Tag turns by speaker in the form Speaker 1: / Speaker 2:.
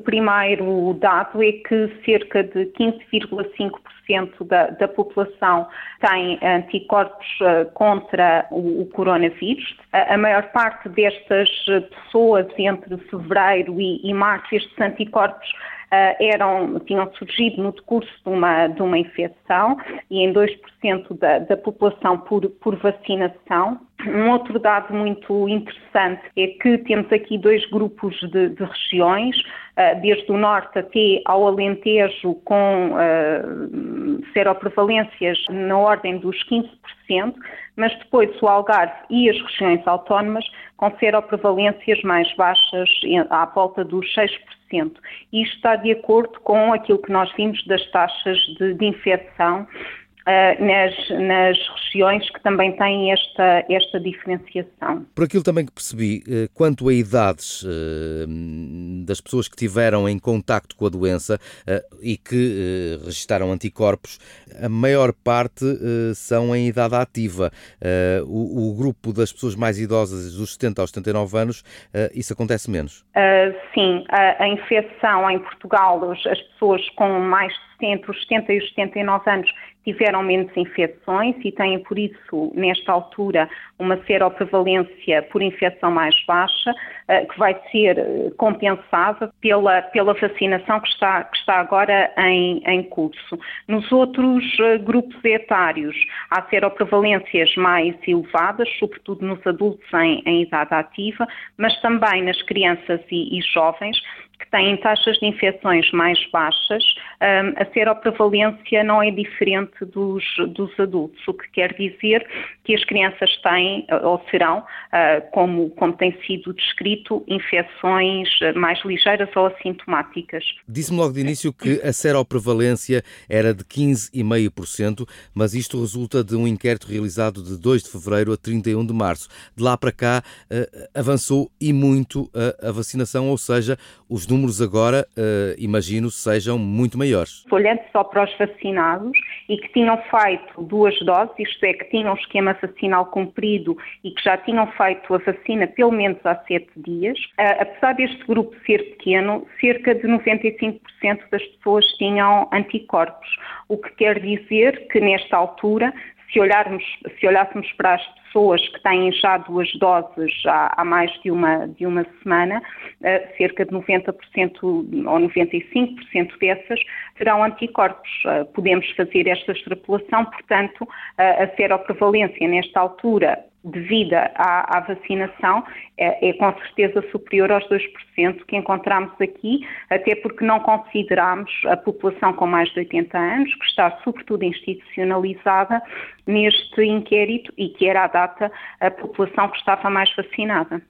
Speaker 1: primeiro dado é que cerca de 15,5% da população tem anticorpos contra o coronavírus. A maior parte destas pessoas, entre fevereiro e março, estes anticorpos tinham surgido no decurso de uma infecção e em 2% da população por vacinação. Um outro dado muito interessante é que temos aqui dois grupos de regiões, desde o norte até ao Alentejo, com seroprevalências na ordem dos 15%, mas depois o Algarve e as regiões autónomas com seroprevalências mais baixas, à volta dos 6%. E isto está de acordo com aquilo que nós vimos das taxas de infecção nas regiões que também têm esta diferenciação.
Speaker 2: Por aquilo também que percebi, quanto a idades das pessoas que tiveram em contacto com a doença e que registaram anticorpos, a maior parte são em idade ativa. O grupo das pessoas mais idosas, dos 70 aos 79 anos, isso acontece menos?
Speaker 1: Sim, a infecção em Portugal, as pessoas com mais de entre os 70 e os 79 anos tiveram menos infecções e têm, por isso, nesta altura, uma seroprevalência por infecção mais baixa, que vai ser compensada pela vacinação que está agora em curso. Nos outros grupos etários, há seroprevalências mais elevadas, sobretudo nos adultos em idade ativa, mas também nas crianças e jovens, que têm taxas de infecções mais baixas. A seroprevalência não é diferente dos adultos, o que quer dizer que as crianças têm, ou serão, como tem sido descrito, infecções mais ligeiras ou assintomáticas.
Speaker 2: Disse-me logo de início que a seroprevalência era de 15,5%, mas isto resulta de um inquérito realizado de 2 de fevereiro a 31 de março. De lá para cá avançou e muito a vacinação, ou seja, os números agora, imagino, sejam muito maiores.
Speaker 1: Olhando só para os vacinados e que tinham feito 2 doses, isto é, que tinham um esquema vacinal cumprido e que já tinham feito a vacina pelo menos há 7 dias, apesar deste grupo ser pequeno, cerca de 95% das pessoas tinham anticorpos, o que quer dizer que nesta altura, se olhássemos para as pessoas que têm já 2 doses há mais de uma semana, cerca de 90% ou 95% dessas terão anticorpos. Podemos fazer esta extrapolação, portanto, a seroprevalência nesta altura, devida à vacinação, é com certeza superior aos 2% que encontramos aqui, até porque não consideramos a população com mais de 80 anos, que está sobretudo institucionalizada neste inquérito e que era à data a população que estava mais vacinada.